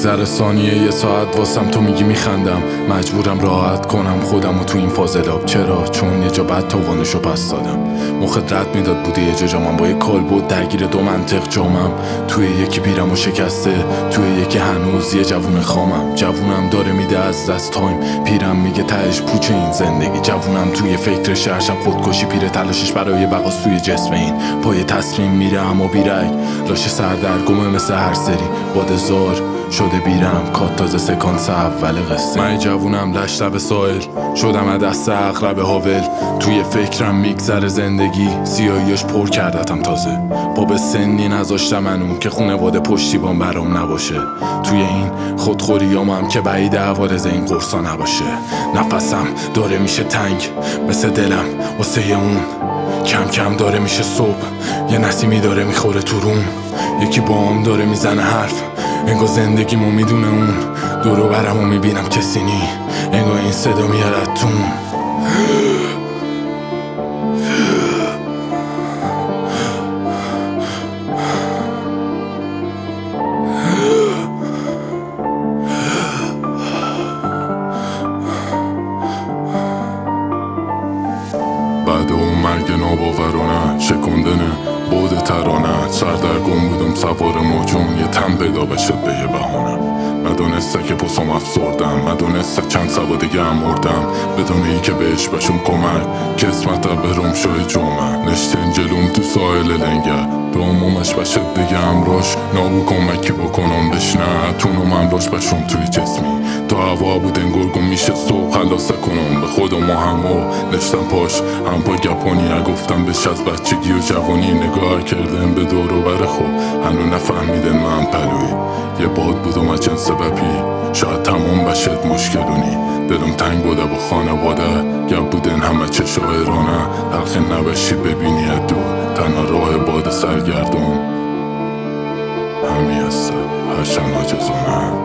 میگذره ثانیه یه ساعت واسم تو میگی میخندم، مجبورم راحت کنم خودمو تو این فاضلاب. چرا؟ چون یه جا بعد تاوانشو پس دادم. مخت رد میداد بوده یه جا من با یه کالبد درگیر دو منطق جامم. توی یکی پیرم و شکسته، توی یکی هنوز یه جوون خامم. جوونم داره میده از دست تایم، پیرم میگه تهش پوچه این زندگی. جوونم توی فکر شب خودکشی، پیر تلاشش برای بقاست توی جسم این. پای تصمیم میره اما بیرگ، لاشه سردرگمه مثل هر سری. بادزار شده بیرم کات تازه سکانس اول قصه. من جوونم لش لب سایل شدم از دست اقرب هاول. توی فکرم میگذره زندگی، سیاهیاش پر کردتم تازه. با به سنی نذاشتم منو که خونواده پشتیبان برام نباشه. توی این خودخوریامم که بعید عوارض این قرصا نباشه. نفسم داره میشه تنگ مثل دلم واسه اون. کم کم داره میشه صبح، یه نسیمی داره میخوره تو روم. یکی بام داره میزنه حرف، انگار زندگیمو میدونه اون. دور و برمو میبینم کسی نی، انگار این صدا میارد تون. بعد اون مرگ ناباورانه شکندنه بود ترانه. سردرگم بودم سوار موجون، یه تن پیدا بشد به یه بهانه. ندونسته که پسام افسردم، ندونسته چند سبا دیگه هم مردم. بدون ای که بهش بشم کمک، کسمت برم شای جمعه. نشتن جلوم تو سایل لنگه، دومش بشد دیگه امراش. نابو کمکی بکنم بشنه، تونم امراش بشم توی جسمی. تا هوا بود انگار گم میشه صبح، خلاصه کنم به خودم و همو. نشتم پاش هم پا گپانی، گفتم بهش از بچگی و جوانی. نگاه کردم به دور و بر خود، هنو نفهمیدن من پلوی یه باد بودم از جنس بپی. شاید تمام بشد مشکلونی، دلم تنگ بوده با خانواده. گپ بودن همه چه شاعرانه، تلخ نبشی ببینی دو تنها راه باد سرگردون. همی هسته هرچند عاجزانه.